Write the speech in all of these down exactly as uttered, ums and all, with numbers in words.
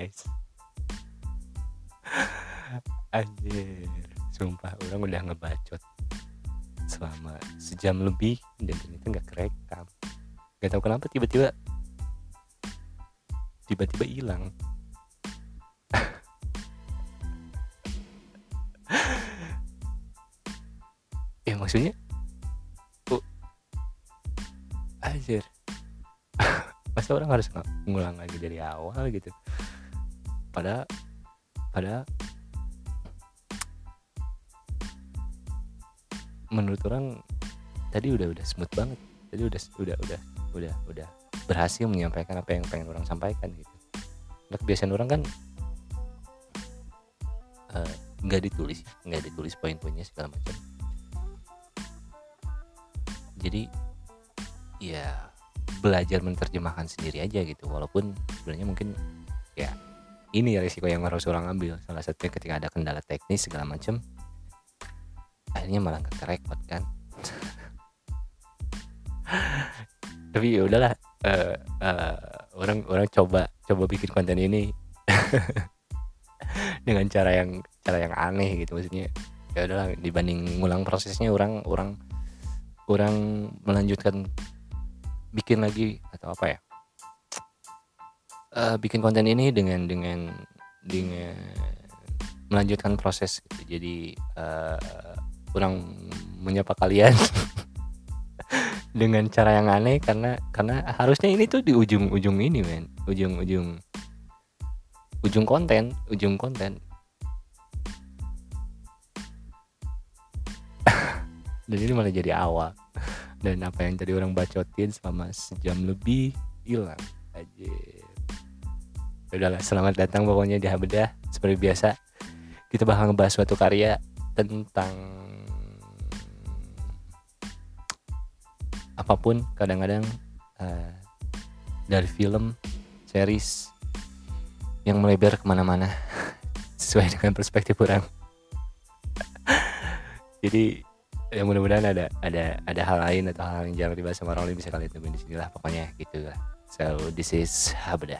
guys. Anjir, sumpah orang udah ngebacot selama sejam lebih dan ternyata nggak kerekam. Gak tahu kenapa tiba-tiba tiba-tiba hilang. Ya maksudnya, oh, anjir. Masa orang harus ngulang lagi dari awal gitu. Padahal padahal menurut orang tadi udah udah smooth banget. Tadi udah udah udah udah udah berhasil menyampaikan apa yang pengen orang sampaikan gitu. Nah, kebiasaan orang kan nggak uh, ditulis, nggak ditulis poin-poinnya segala macam. Jadi ya belajar menerjemahkan sendiri aja gitu. Walaupun sebenarnya mungkin ya ini ya risiko yang harus orang ambil. Salah satunya ketika ada kendala teknis segala macam, akhirnya malah nggak kerekod kan. Tapi ya udahlah, uh, uh, orang orang coba coba bikin konten ini dengan cara yang cara yang aneh gitu. Maksudnya ya udahlah, dibanding ngulang prosesnya orang orang orang melanjutkan bikin lagi atau apa ya, uh, bikin konten ini dengan dengan dengan melanjutkan proses gitu. Jadi uh, orang menyapa kalian dengan cara yang aneh karena karena harusnya ini tuh di ujung-ujung ini men, ujung-ujung ujung konten, ujung konten. Dan ini malah jadi awal. Dan apa yang tadi orang bacotin selama sejam lebih hilang aja. Udahlah, selamat datang pokoknya di Habedah. Seperti biasa, kita bakal ngebahas suatu karya tentang apapun, kadang-kadang uh, dari film, series yang melebar kemana-mana sesuai dengan perspektif orang. Jadi ya mudah-mudahan ada ada ada hal lain atau hal yang jarang dibahas sama orang lain bisa kalian temuin di sini lah, pokoknya gitu lah. So this is Habedah.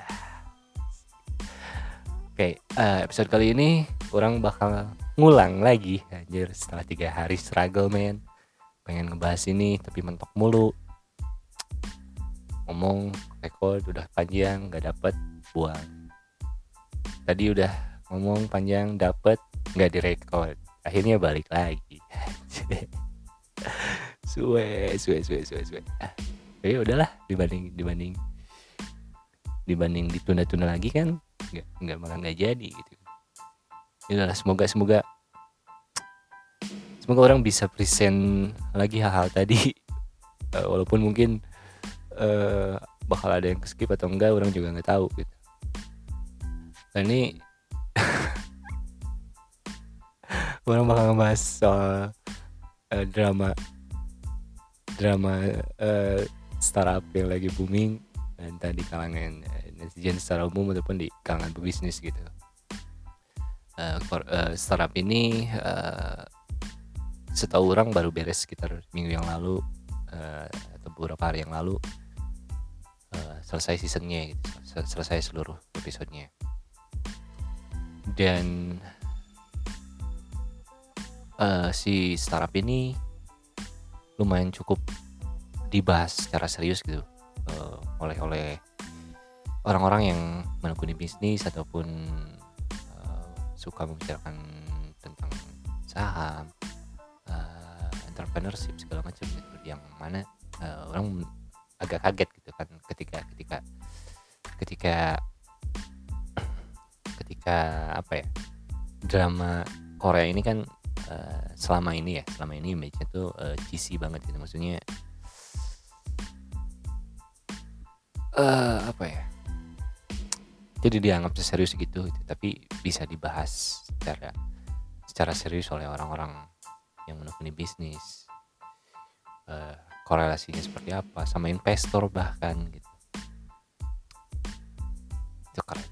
Oke, okay, uh, episode kali ini orang bakal ngulang lagi anjir setelah tiga hari struggle man. Pengen ngebahas ini tapi mentok mulu, ngomong record udah panjang gak dapet, buang. Tadi udah ngomong panjang dapet gak direkord, akhirnya balik lagi. suwe suwe suwe suwe suwe ah, ya udahlah, dibanding dibanding dibanding ditunda-tunda lagi kan nggak nggak malah nggak jadi gitu. Ya udahlah, semoga semoga semoga orang bisa present lagi hal-hal tadi, uh, walaupun mungkin uh, bakal ada yang skip atau enggak, orang juga nggak tahu gitu. Nah ini orang bakal ngebahas soal uh, drama drama uh, startup yang lagi booming, entah di kalangan uh, netizen secara umum ataupun di kalangan pebisnis gitu. Uh, uh, startup ini uh, setahu orang baru beres sekitar minggu yang lalu, uh, atau beberapa hari yang lalu, uh, selesai seasonnya gitu, selesai seluruh episodenya. Dan uh, si startup ini lumayan cukup dibahas secara serius gitu, uh, oleh oleh orang-orang yang menekuni bisnis ataupun uh, suka membicarakan tentang saham, uh, entrepreneurship segala macam gitu, yang mana uh, orang agak kaget gitu kan ketika ketika ketika ketika apa ya, drama Korea ini kan uh, selama ini ya selama ini image-nya tuh uh, cheesy banget gitu, maksudnya uh, apa ya, jadi dianggap serius gitu, gitu tapi bisa dibahas secara secara serius oleh orang-orang yang menekuni bisnis, uh, korelasinya seperti apa sama investor bahkan gitu. Itu keren.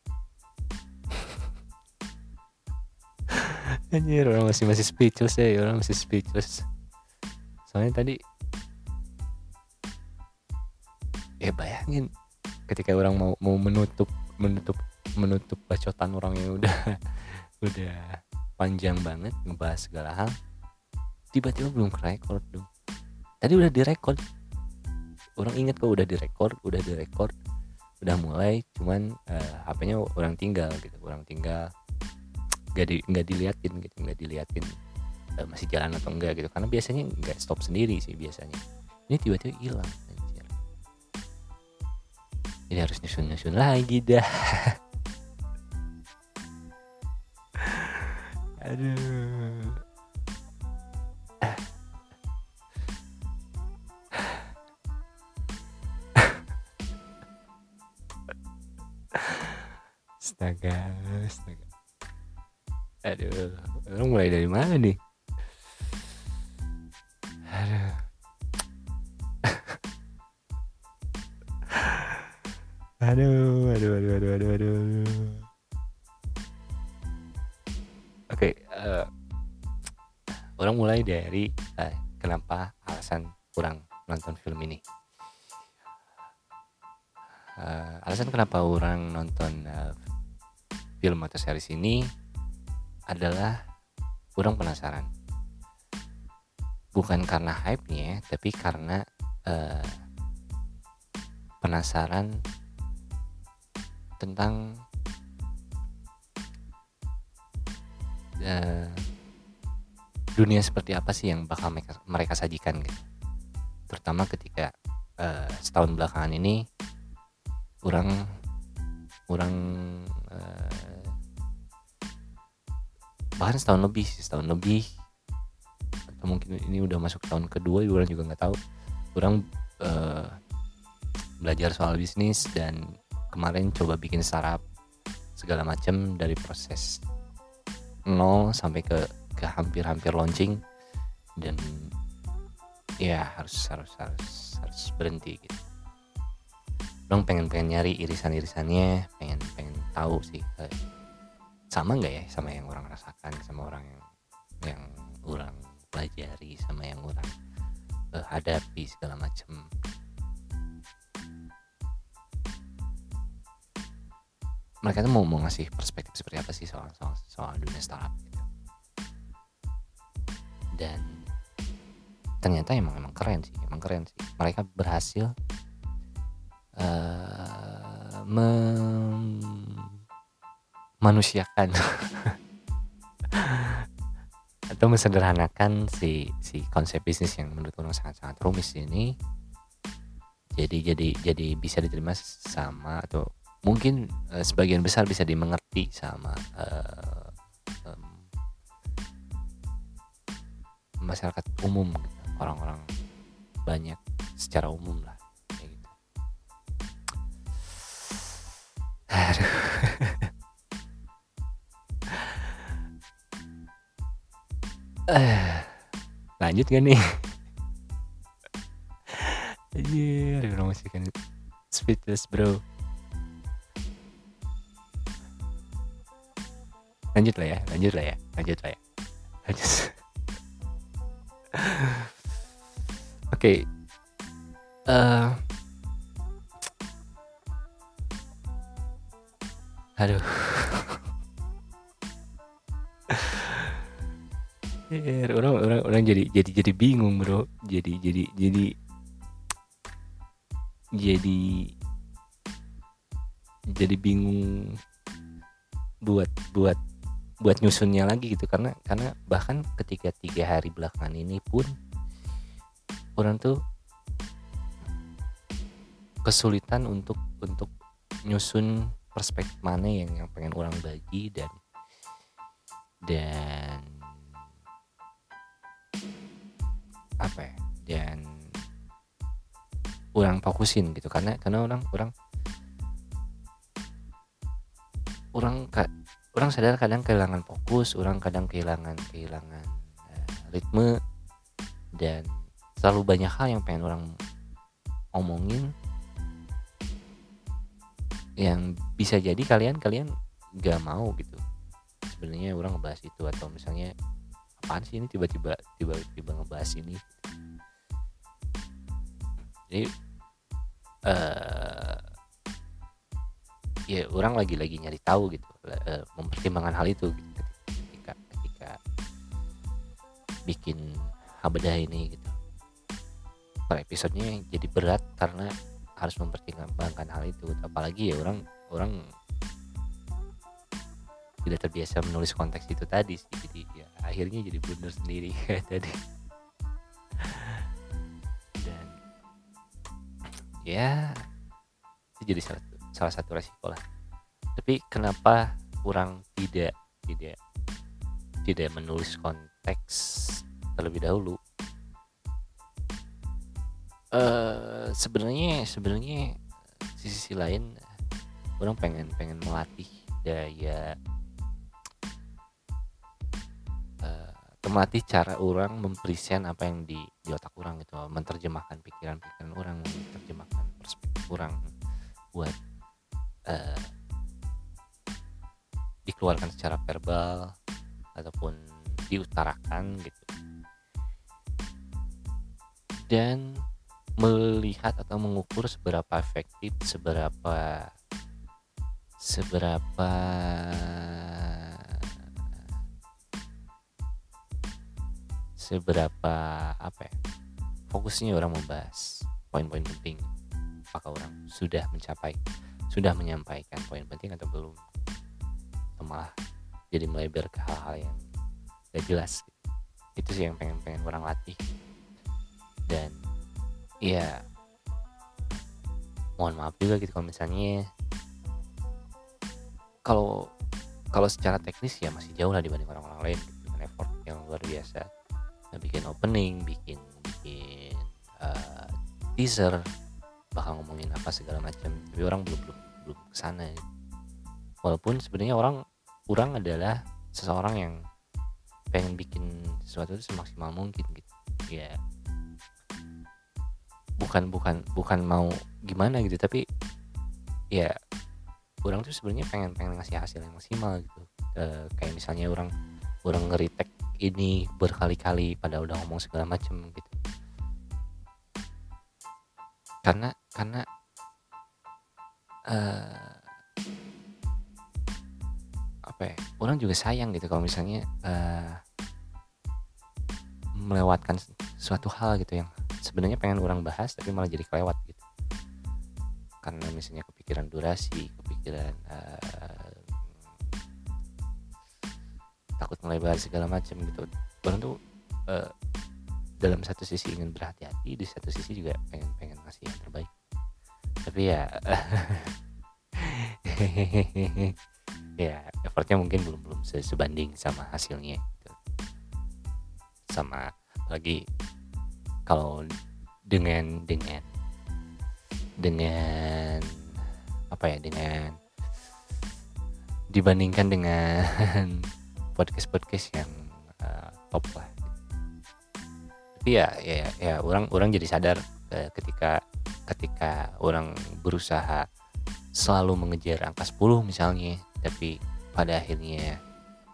Anjir, orang masih masih speechless ya, orang masih speechless. Soalnya tadi ya bayangin ketika orang mau mau menutup menutup menutup bacotan orang yang udah udah panjang banget ngebahas segala hal, tiba-tiba belum kerekord dong. Tadi udah direkord, orang inget kok udah direkord, udah direkord, udah mulai, cuman uh, H P-nya orang tinggal gitu, orang tinggal nggak di nggak diliatin gitu, nggak diliatin uh, masih jalan atau enggak gitu, karena biasanya nggak stop sendiri sih biasanya. Ini tiba-tiba hilang, anjir. Ini harus nyusun-nyusun lagi dah. Aduh. Astaga, astaga. Aduh, orang mulai dari mana nih? Aduh. Aduh, aduh, aduh, aduh, aduh, aduh. Oke, okay, uh, orang mulai dari uh, kenapa alasan kurang nonton film ini. Uh, alasan kenapa orang nonton uh, film atau series ini adalah orang penasaran. Bukan karena hype-nya, tapi karena uh, penasaran tentang uh, dunia seperti apa sih yang bakal mereka, mereka sajikan gitu. Terutama ketika uh, setahun belakangan ini orang orang uh, bahkan setahun lebih sih, setahun lebih atau mungkin ini udah masuk tahun kedua, orang juga nggak tahu. Orang uh, belajar soal bisnis dan kemarin coba bikin startup segala macam dari proses nol sampai ke ke hampir-hampir launching, dan ya harus harus harus harus berhenti gitu. Orang pengen pengen nyari irisan-irisannya, pengen pengen tahu sih eh, sama nggak ya sama yang orang rasakan, sama orang yang yang orang pelajari, sama yang orang eh, hadapi segala macam. Mereka tuh mau mau ngasih perspektif seperti apa sih soal soal soal dunia startup gitu. Dan ternyata emang emang keren sih, emang keren sih. Mereka berhasil uh, memanusiakan atau mensederhanakan si si konsep bisnis yang menurut orang sangat-sangat rumit ini. Jadi jadi jadi bisa diterima sama, atau mungkin uh, sebagian besar bisa dimengerti sama uh, um, masyarakat umum gitu. Orang-orang banyak secara umum lah kayak gitu. Aduh. uh, lanjut gak nih? Anjir, orang masih kan speechless bro. Lanjut lah ya, lanjut lah ya, lanjut lah ya, lanjut. Oke, okay. uh, aduh, orang orang orang jadi jadi jadi bingung bro, jadi jadi jadi jadi jadi bingung buat buat buat nyusunnya lagi gitu, karena karena bahkan ketika tiga hari belakangan ini pun orang tuh kesulitan untuk untuk nyusun perspektif mana yang yang pengen orang bagi dan dan apa ya dan orang fokusin gitu, karena karena orang orang orang orang sadar kadang kehilangan fokus, orang kadang kehilangan kehilangan uh, ritme, dan terlalu banyak hal yang pengen orang omongin yang bisa jadi kalian kalian gak mau gitu. Sebenarnya orang ngebahas itu, atau misalnya apaan sih ini tiba-tiba tiba-tiba ngebahas ini. Jadi uh, ya orang lagi-lagi nyari tahu gitu, uh, mempertimbangkan hal itu gitu, ketika ketika bikin Habedah ini gitu. Per episodenya jadi berat karena harus mempertimbangkan hal itu, apalagi ya orang orang tidak terbiasa menulis konteks itu tadi sih, jadi ya akhirnya jadi blunder sendiri kayak tadi. Dan ya itu jadi salah, salah satu resiko lah. Tapi kenapa orang tidak tidak tidak menulis konteks terlebih dahulu? Uh, sebenarnya sebenarnya di sisi lain orang pengen pengen melatih daya uh, melatih cara orang mempresent apa yang di di otak orang gitu, menerjemahkan pikiran-pikiran orang, menerjemahkan perspektif orang buat uh, dikeluarkan secara verbal ataupun diutarakan gitu, dan melihat atau mengukur seberapa efektif, seberapa seberapa seberapa apa ya, fokusnya orang membahas poin-poin penting, apakah orang sudah mencapai sudah menyampaikan poin penting atau belum, atau malah jadi melebar ke hal-hal yang gak jelas. Itu sih yang pengen pengen orang latih. Dan ya mohon maaf juga gitu kalau misalnya kalau kalau secara teknis ya masih jauh lah dibanding orang-orang lain gitu, dengan effort yang luar biasa, nah, bikin opening, bikin bikin uh, teaser, bakal ngomongin apa segala macam, tapi orang belum belum belum kesana gitu. Walaupun sebenarnya orang orang adalah seseorang yang pengen bikin sesuatu itu semaksimal mungkin gitu ya, bukan bukan bukan mau gimana gitu, tapi ya orang tuh sebenarnya pengen pengen ngasih hasil yang maksimal gitu. E, kayak misalnya orang orang ngeritek ini berkali-kali pada udah ngomong segala macem gitu, karena karena uh, apa ya, orang juga sayang gitu kalau misalnya uh, melewatkan suatu hal gitu yang sebenarnya pengen orang bahas tapi malah jadi kelewat gitu, karena misalnya kepikiran durasi, kepikiran uh, takut melebar segala macam gitu. Orang tuh uh, dalam satu sisi ingin berhati-hati, di satu sisi juga pengen pengen ngasih yang terbaik, tapi ya ya effortnya mungkin belum belum sebanding sama hasilnya gitu. Sama lagi kalau dengan dengan dengan apa ya, dengan dibandingkan dengan podcast-podcast yang uh, top lah. Tapi ya ya ya orang orang jadi sadar uh, ketika ketika orang berusaha selalu mengejar angka sepuluh misalnya, tapi pada akhirnya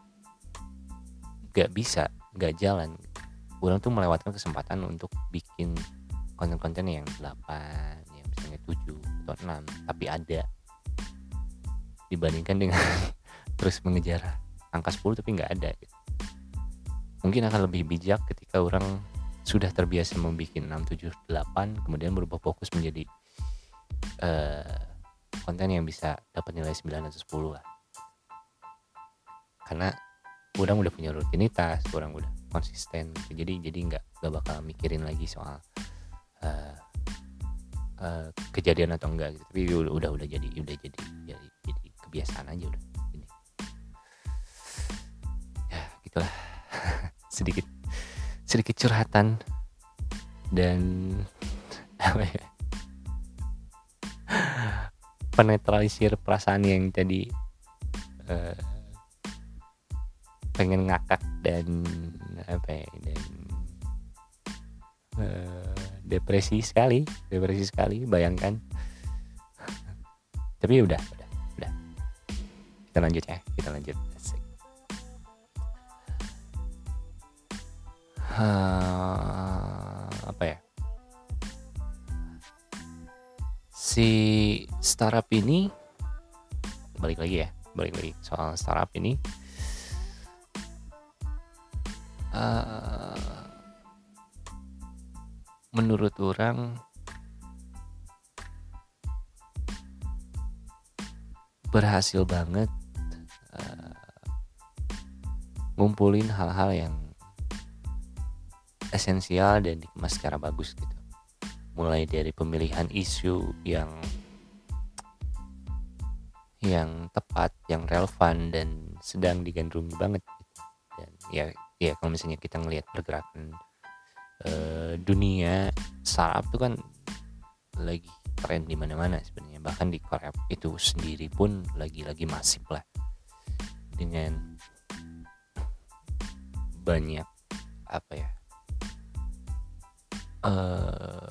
gak bisa, gak jalan, orang tuh melewatkan kesempatan untuk bikin konten-konten yang delapan, yang misalnya tujuh atau enam, tapi ada, dibandingkan dengan terus mengejar angka sepuluh tapi gak ada gitu. Mungkin akan lebih bijak ketika orang sudah terbiasa membuat enam, tujuh, delapan, kemudian berubah fokus menjadi uh, konten yang bisa dapat nilai sembilan atau sepuluh lah. Karena orang udah punya rutinitas, orang udah konsisten, jadi jadi nggak nggak bakal mikirin lagi soal uh, uh, kejadian atau enggak gitu. Tapi udah udah, udah jadi udah jadi jadi jadi kebiasaan aja udah. Jadi ya gitulah. sedikit sedikit curhatan dan apa ya, penetralisir perasaan yang tadi uh, pengen ngakak dan apa ya, dan uh, depresi sekali depresi sekali bayangkan. Tapi udah udah udah kita lanjut ya kita lanjut uh, apa ya, si startup ini balik lagi ya balik lagi soal startup ini. uh, menurut orang berhasil banget uh, ngumpulin hal-hal yang esensial dan dikemas secara bagus gitu. Mulai dari pemilihan isu yang yang tepat, yang relevan dan sedang digandrungi banget gitu. Dan ya ya kalau misalnya kita ngelihat pergerakan uh, dunia startup itu kan lagi tren di mana-mana sebenarnya, bahkan di Korea itu sendiri pun lagi-lagi masif lah dengan banyak apa ya uh,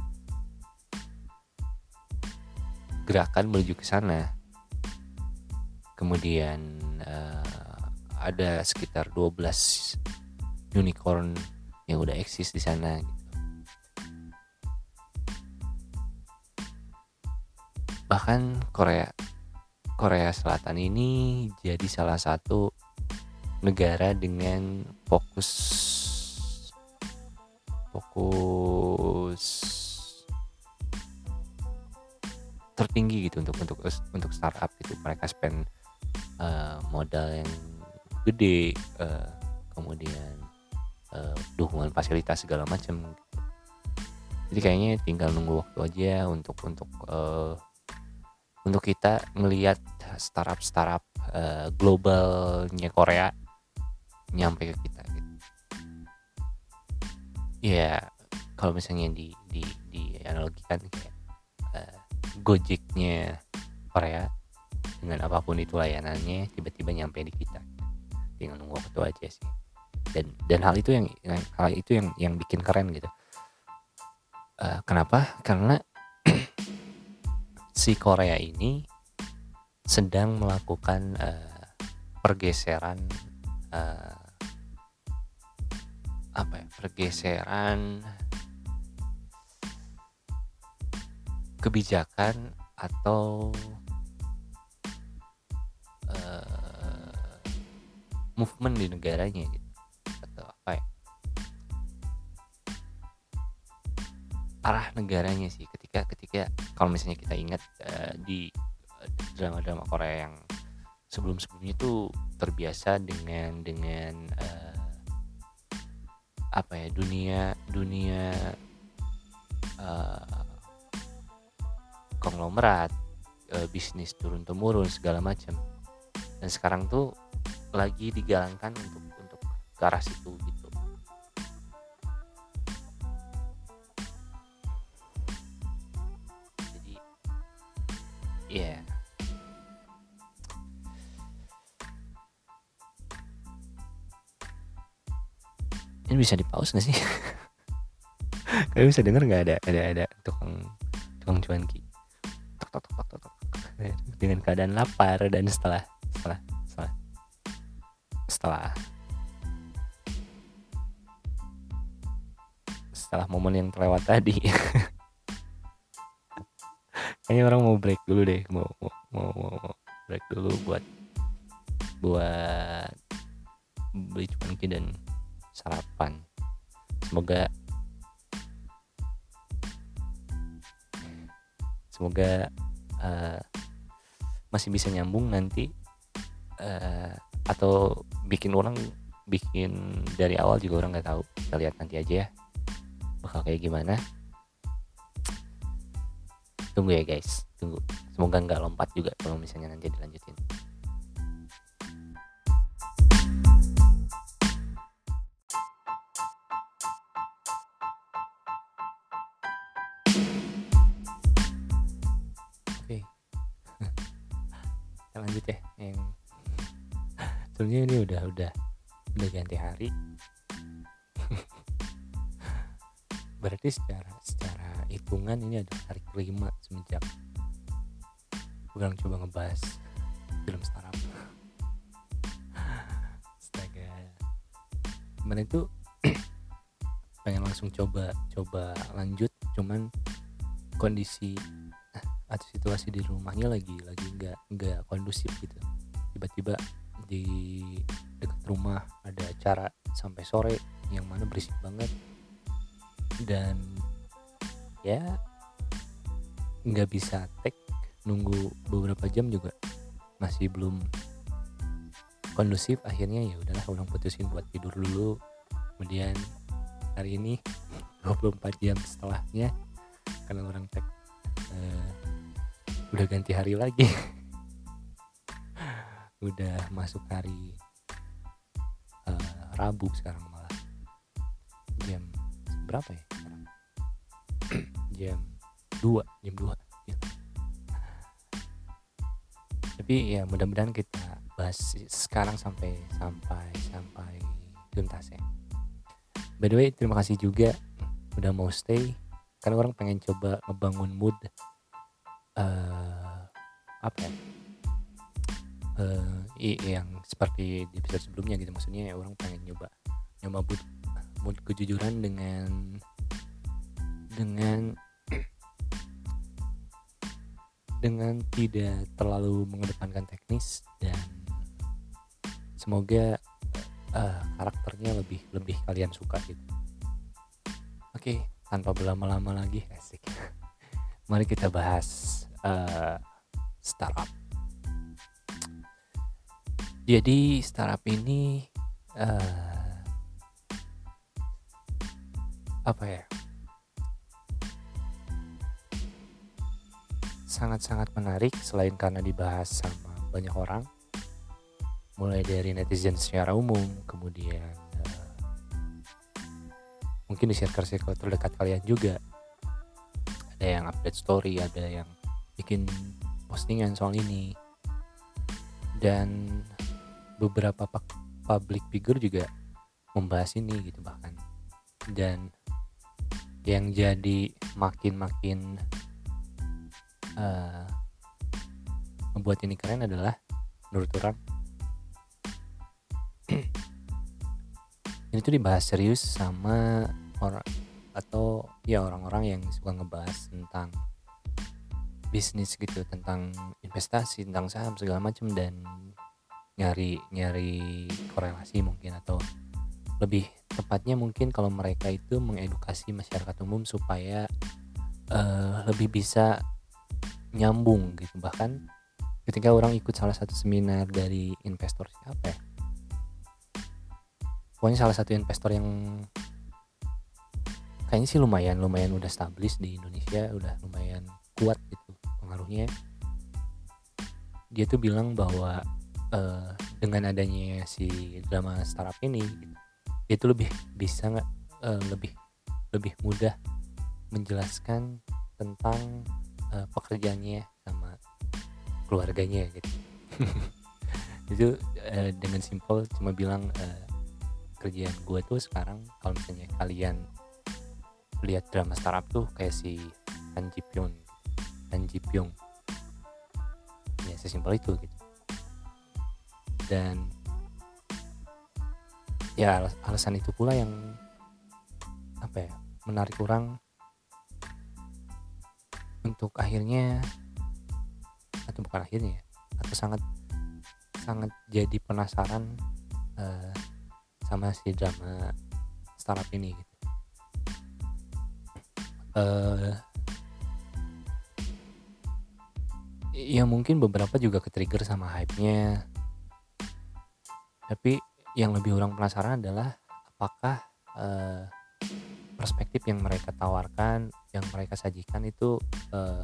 gerakan menuju ke sana. Kemudian uh, ada sekitar dua belas unicorn yang udah eksis di sana gitu. Bahkan Korea Korea Selatan ini jadi salah satu negara dengan fokus fokus tertinggi gitu untuk untuk untuk startup gitu. Mereka spend uh, modal yang gede, uh, kemudian uh, dukungan fasilitas segala macam. Jadi kayaknya tinggal nunggu waktu aja untuk untuk uh, untuk kita ngelihat startup startup uh, globalnya Korea nyampe ke kita gitu. Ya kalau misalnya di di di analogikan kayak uh, Gojeknya Korea, dengan apapun itu layanannya tiba-tiba nyampe di kita, tinggal nunggu waktu aja sih. Dan dan hal itu yang hal itu yang yang bikin keren gitu. Uh, kenapa? Karena si Korea ini sedang melakukan uh, pergeseran uh, apa ya pergeseran kebijakan atau uh, movement di negaranya gitu, atau apa ya arah negaranya sih. Ketika ketika kalau misalnya kita ingat uh, di drama-drama Korea yang sebelum-sebelumnya itu terbiasa dengan dengan uh, apa ya dunia dunia uh, konglomerat, uh, bisnis turun temurun segala macam. Dan sekarang tuh lagi digalangkan untuk untuk ke arah situ gitu. Jadi ya yeah. Ini bisa di pause nggak sih? Kalian bisa dengar nggak ada ada ada tukang tukang cuanki tok tok tok tok tok dengan keadaan lapar. Dan setelah setelah setelah setelah setelah momen yang terlewat tadi kayaknya orang mau break dulu deh, mau mau mau, mau break dulu buat buat beli cuanki dan sarapan. Semoga semoga uh, masih bisa nyambung nanti, uh, atau bikin orang bikin dari awal juga orang nggak tahu. Kita lihat nanti aja ya bakal kayak gimana. Tunggu ya guys, tunggu. Semoga nggak lompat juga kalau misalnya nanti dilanjutin. Oke, kita lanjut ya. Yang sebenarnya ini udah udah udah ganti hari. Berarti secara secara hitungan ini adalah hari kelima semenjak orang coba ngebahas film startup. Astaga, kemarin itu pengen langsung coba coba lanjut, cuman kondisi atau situasi di rumahnya lagi lagi nggak nggak kondusif gitu, tiba-tiba di dekat rumah ada acara sampai sore yang mana berisik banget, dan ya nggak bisa take, nunggu beberapa jam juga masih belum kondusif. Akhirnya ya udahlah, orang putusin buat tidur dulu. Kemudian hari ini dua puluh empat jam setelahnya, karena orang tag uh, udah ganti hari lagi. Udah masuk hari uh, Rabu sekarang, malah jam berapa ya sekarang? jam dua jam dua gitu. Tapi ya mudah-mudahan kita bahas sekarang sampai sampai sampai tuntas ya. By the way, terima kasih juga udah mau stay, karena orang pengen coba ngebangun mood uh, apa ya, uh, yang seperti di episode sebelumnya gitu. Maksudnya orang pengen nyoba nyoba mood, mood kejujuran dengan dengan dengan tidak terlalu mengedepankan teknis, dan semoga uh, karakternya lebih lebih kalian suka gitu. Oke, tanpa berlama-lama lagi, asik. Mari kita bahas uh, startup. Jadi startup ini uh, apa ya? Sangat-sangat menarik, selain karena dibahas sama banyak orang, mulai dari netizen secara umum, kemudian uh, mungkin di circle-circle terdekat kalian juga. Ada yang update story, ada yang bikin postingan soal ini, dan beberapa public figure juga membahas ini gitu bahkan. Dan yang jadi makin-makin uh, membuat ini keren adalah, menurut orang, ini tuh dibahas serius sama orang atau ya orang-orang yang suka ngebahas tentang bisnis gitu, tentang investasi, tentang saham segala macam, dan nyari nyari korelasi mungkin, atau lebih tepatnya mungkin kalau mereka itu mengedukasi masyarakat umum supaya uh, lebih bisa nyambung gitu. Bahkan ketika orang ikut salah satu seminar dari investor siapa ya, pokoknya salah satu investor yang kayaknya sih lumayan lumayan udah established di Indonesia, udah lumayan kuat gitu pengaruhnya. Dia tuh bilang bahwa uh, dengan adanya si drama startup ini, dia tuh lebih bisa nggak uh, lebih lebih mudah menjelaskan tentang uh, pekerjaannya sama keluarganya gitu. Itu uh, dengan simpel cuma bilang, uh, kerjaan gue tuh sekarang, kalau misalnya kalian lihat drama startup tuh kayak si Han Ji Pyong, Han Ji Pyong, ya sesimpel itu gitu. Dan ya alasan itu pula yang apa ya, menarik orang untuk akhirnya, atau bukan akhirnya, atau sangat sangat jadi penasaran uh, sama si drama startup ini gitu. Uh, ya mungkin beberapa juga ke-trigger sama hype-nya, tapi yang lebih orang penasaran adalah apakah uh, perspektif yang mereka tawarkan, yang mereka sajikan itu uh,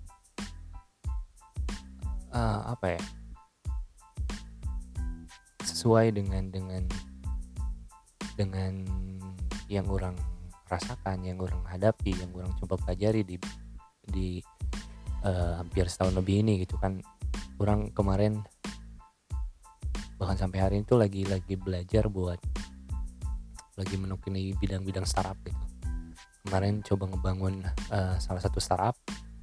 uh, apa ya, sesuai dengan dengan dengan yang orang rasakan, yang orang hadapi, yang orang coba pelajari di di uh, hampir setahun lebih ini gitu kan. Orang kemarin bahkan sampai hari ini tuh lagi lagi belajar buat lagi menekuni bidang-bidang startup gitu. Kemarin coba ngebangun uh, salah satu startup,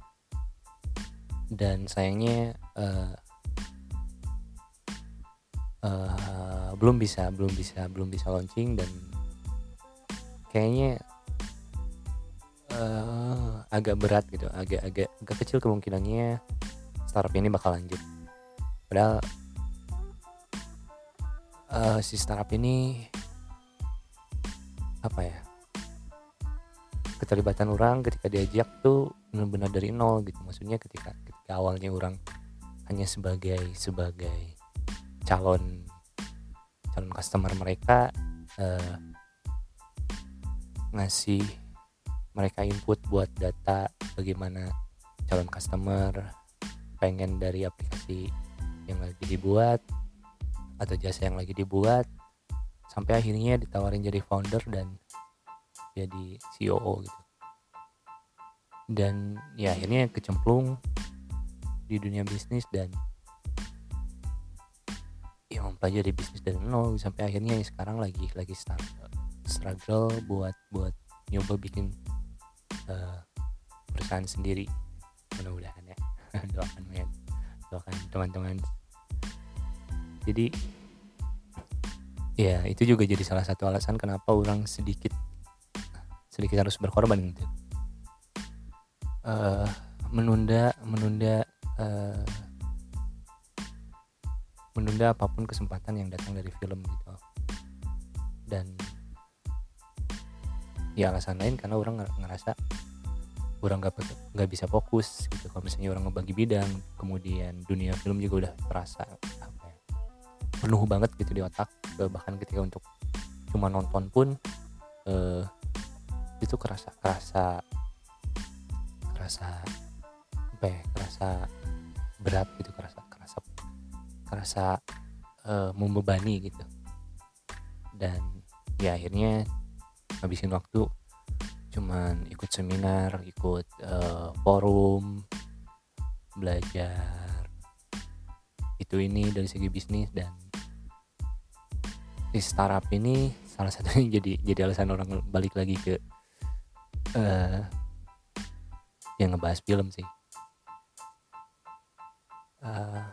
dan sayangnya uh, uh, belum bisa belum bisa belum bisa launching, dan kayaknya uh, agak berat gitu, agak agak agak kecil kemungkinannya startup ini bakal lanjut. Padahal uh, si startup ini apa ya, keterlibatan orang ketika diajak tuh benar-benar dari nol gitu. Maksudnya ketika ketika awalnya orang hanya sebagai sebagai calon calon customer mereka, uh, ngasih mereka input buat data bagaimana calon customer pengen dari aplikasi yang lagi dibuat atau jasa yang lagi dibuat, sampai akhirnya ditawarin jadi founder dan jadi C E O gitu. Dan ya akhirnya kecemplung di dunia bisnis dan ya mempelajari bisnis dari nol sampai akhirnya ya sekarang lagi lagi start struggle buat buat nyoba bikin uh, perusahaan sendiri. Mudah-mudahan ya. doakan ya doakan teman-teman. Jadi ya itu juga jadi salah satu alasan kenapa orang sedikit sedikit harus berkorban gitu, uh, menunda menunda uh, menunda apapun kesempatan yang datang dari film gitu. Dan ya alasan lain karena orang ngerasa orang nggak nggak bisa fokus gitu kalau misalnya orang ngebagi bidang, kemudian dunia film juga udah terasa apa ya, penuh banget gitu di otak. Bahkan ketika untuk cuma nonton pun uh, itu kerasa kerasa kerasa apa ya, kerasa berat gitu, kerasa kerasa kerasa uh, membebani gitu. Dan ya akhirnya habisin waktu cuman ikut seminar, ikut uh, forum, belajar itu ini dari segi bisnis. Dan di startup ini salah satunya jadi jadi alasan orang balik lagi ke uh, yang ngebahas film sih. Uh,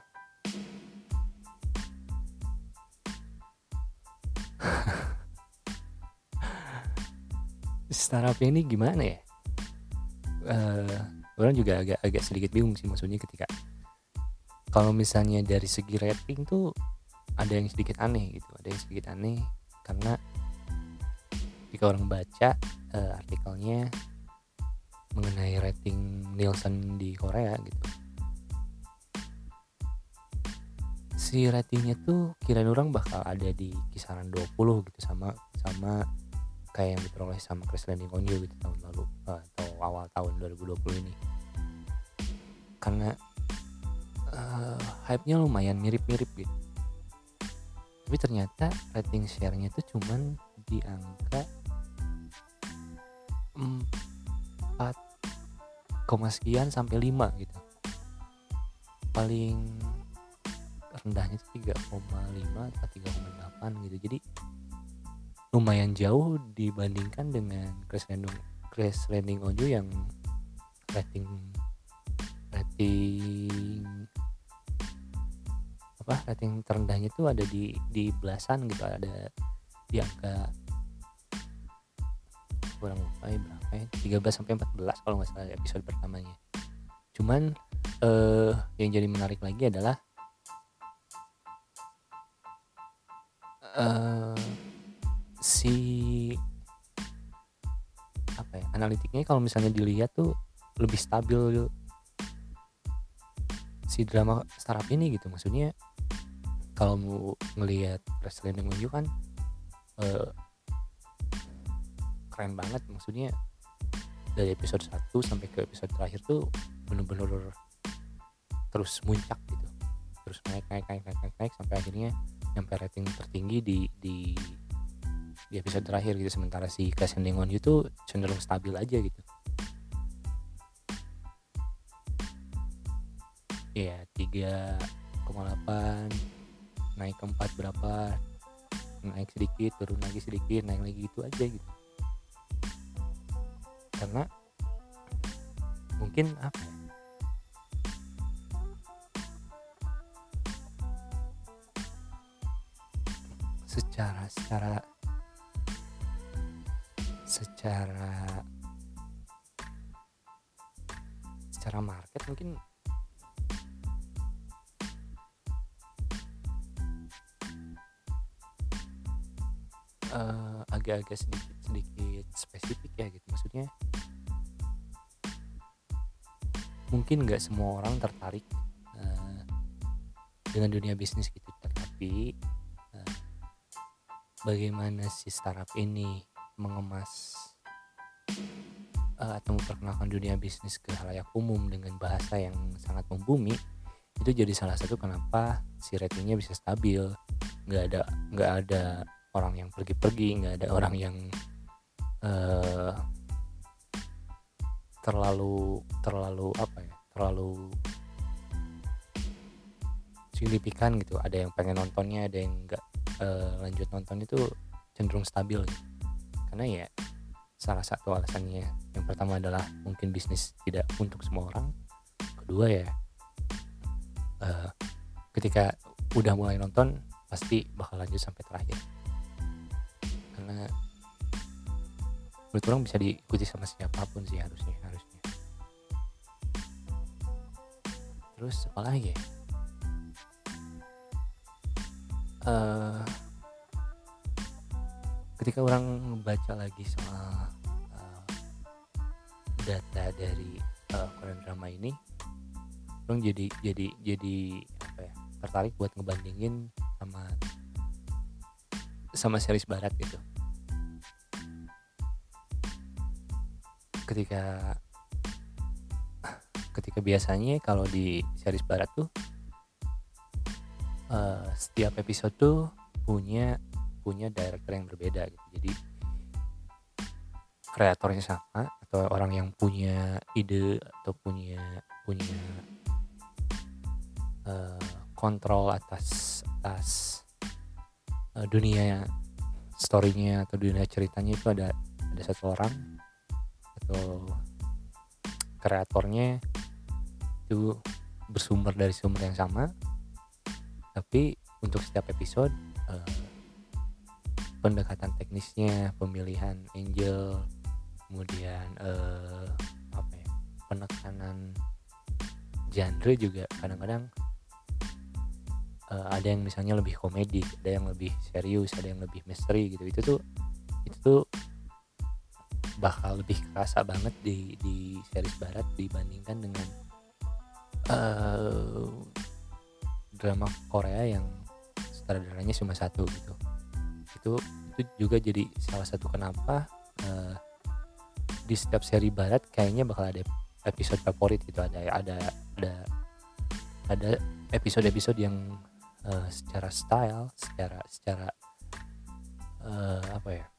startup ini gimana ya? Uh, orang juga agak agak sedikit bingung sih, maksudnya ketika kalau misalnya dari segi rating tuh ada yang sedikit aneh gitu, ada yang sedikit aneh karena jika orang baca uh, artikelnya mengenai rating Nielsen di Korea gitu, si ratingnya tuh kirain orang bakal ada di kisaran dua puluh gitu, sama sama kayak yang diperoleh sama Crash Landing on You gitu tahun lalu uh, atau awal tahun dua ribu dua puluh ini. Karena uh, hype-nya lumayan mirip-mirip gitu. Tapi ternyata rating share-nya tuh cuman di angka empat, sekian sampai lima gitu. Paling rendahnya tuh tiga koma lima atau tiga koma delapan gitu. Jadi lumayan jauh dibandingkan dengan Crash Landing Crash Landing on You yang rating rating apa rating terendahnya tuh ada di di belasan gitu, ada di angka kurang lupa ya berapa ya, tiga belas sampai empat belas kalau nggak salah episode pertamanya. Cuman eh, yang jadi menarik lagi adalah eh, si apa ya, analitiknya kalau misalnya dilihat tuh lebih stabil si drama startup ini gitu. Maksudnya kalau mau ngelihat Crash Landing on You kan eh, keren banget, maksudnya dari episode satu sampai ke episode terakhir tuh bener-bener terus muncak gitu, terus naik naik naik naik naik, naik sampai akhirnya sampai rating tertinggi di di di episode terakhir gitu. Sementara si Crash Landing on You tuh cenderung stabil aja gitu ya, tiga koma delapan, naik ke empat berapa, naik sedikit, turun lagi sedikit, naik lagi, gitu aja gitu. Karena mungkin apa ya, secara secara secara secara market mungkin uh, agak-agak sedikit sedikit spesifik ya gitu. Maksudnya mungkin nggak semua orang tertarik uh, dengan dunia bisnis gitu, tapi uh, bagaimana si startup ini mengemas uh, atau memperkenalkan dunia bisnis ke halayak umum dengan bahasa yang sangat membumi, itu jadi salah satu kenapa si ratingnya bisa stabil. Nggak ada nggak ada orang yang pergi-pergi, nggak ada orang yang uh, terlalu terlalu apa ya terlalu signifikan gitu. Ada yang pengen nontonnya, ada yang nggak uh, lanjut nonton, itu cenderung stabil gitu. Karena ya salah satu alasannya yang pertama adalah mungkin bisnis tidak untuk semua orang. Kedua ya uh, ketika udah mulai nonton pasti bakal lanjut sampai terakhir, karena menurut orang bisa diikuti sama siapapun sih harusnya harusnya. Terus apa lagi ya? Uh, ketika orang membaca lagi soal uh, data dari uh, Korean drama ini, orang jadi jadi jadi apa ya tertarik buat ngebandingin sama sama series barat gitu. Ketika ketika biasanya kalau di series barat tuh uh, setiap episode tuh punya punya director yang berbeda gitu. Jadi kreatornya sama atau orang yang punya ide atau punya punya uh, kontrol atas atas uh, dunia story-nya atau dunia ceritanya itu ada ada satu orang atau kreatornya itu bersumber dari sumber yang sama, tapi untuk setiap episode uh, pendekatan teknisnya, pemilihan angel, kemudian uh, apa ya penekanan genre juga kadang-kadang uh, ada yang misalnya lebih komedi, ada yang lebih serius, ada yang lebih misteri gitu. Itu tuh itu tuh bakal lebih kerasa banget di di series barat dibandingkan dengan uh, drama Korea yang sutradaranya cuma satu gitu. Itu itu juga jadi salah satu kenapa uh, di setiap seri barat kayaknya bakal ada episode favorit gitu. Ada ada ada ada episode-episode yang uh, secara style, secara secara uh, apa ya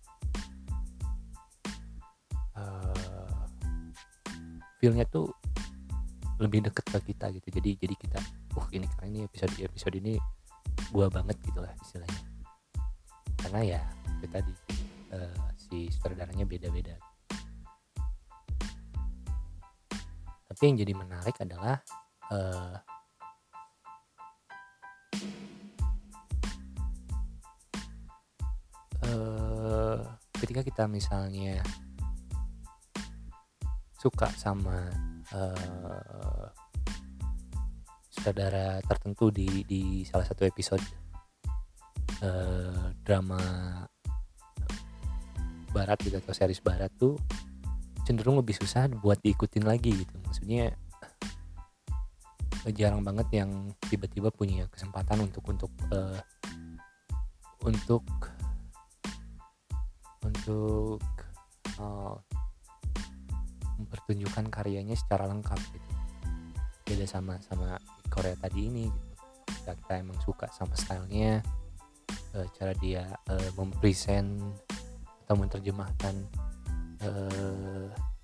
uh, feel-nya tuh lebih deket ke kita gitu. Jadi jadi kita, uh ini karena ini episode episode ini gua banget gitu lah istilahnya. Karena ya itu tadi uh, si sutradaranya beda-beda. Tapi yang jadi menarik adalah uh, uh, ketika kita misalnya suka sama uh, sutradara tertentu di di salah satu episode uh, drama barat gitu atau series barat tuh cenderung lebih susah buat diikutin lagi gitu. Maksudnya jarang banget yang tiba-tiba punya kesempatan untuk untuk uh, untuk untuk uh, mempertunjukkan karyanya secara lengkap gitu. Beda sama sama Korea tadi ini gitu. Kita, kita emang suka sama stylenya, uh, cara dia uh, mempresent atau menerjemahkan uh,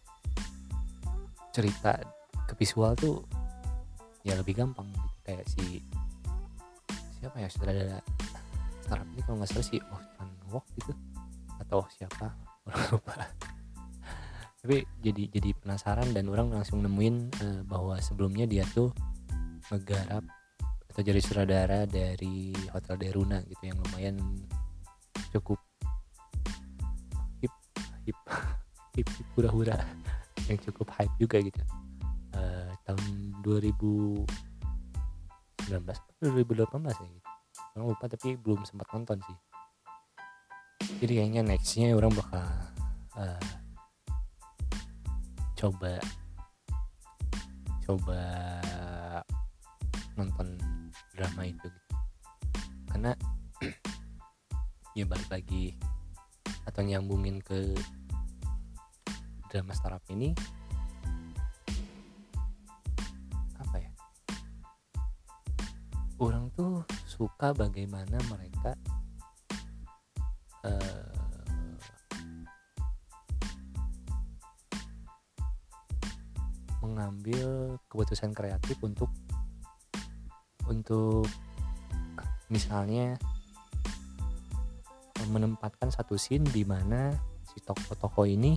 cerita ke visual tuh ya lebih gampang gitu. Kayak si siapa ya sutradara startup ini kalau nggak salah si Oh Chan Wook gitu atau siapa orang lupa. Tapi jadi jadi penasaran dan orang langsung nemuin uh, bahwa sebelumnya dia tuh ngegarap atau jadi sutradara dari Hotel de Runa gitu, yang lumayan cukup hip hip hip, hip hura-hura yang cukup hype juga gitu. Uh, tahun dua ribu sembilan belas atau dua ribu delapan belas ya gitu. Orang lupa tapi belum sempat nonton sih. Jadi kayaknya nextnya orang bakal uh, coba coba nonton drama itu gitu. Karena ya balik lagi atau nyambungin ke drama startup ini, apa ya, orang tuh suka bagaimana mereka uh, mengambil keputusan kreatif untuk untuk misalnya menempatkan satu scene di mana si tokoh-tokoh ini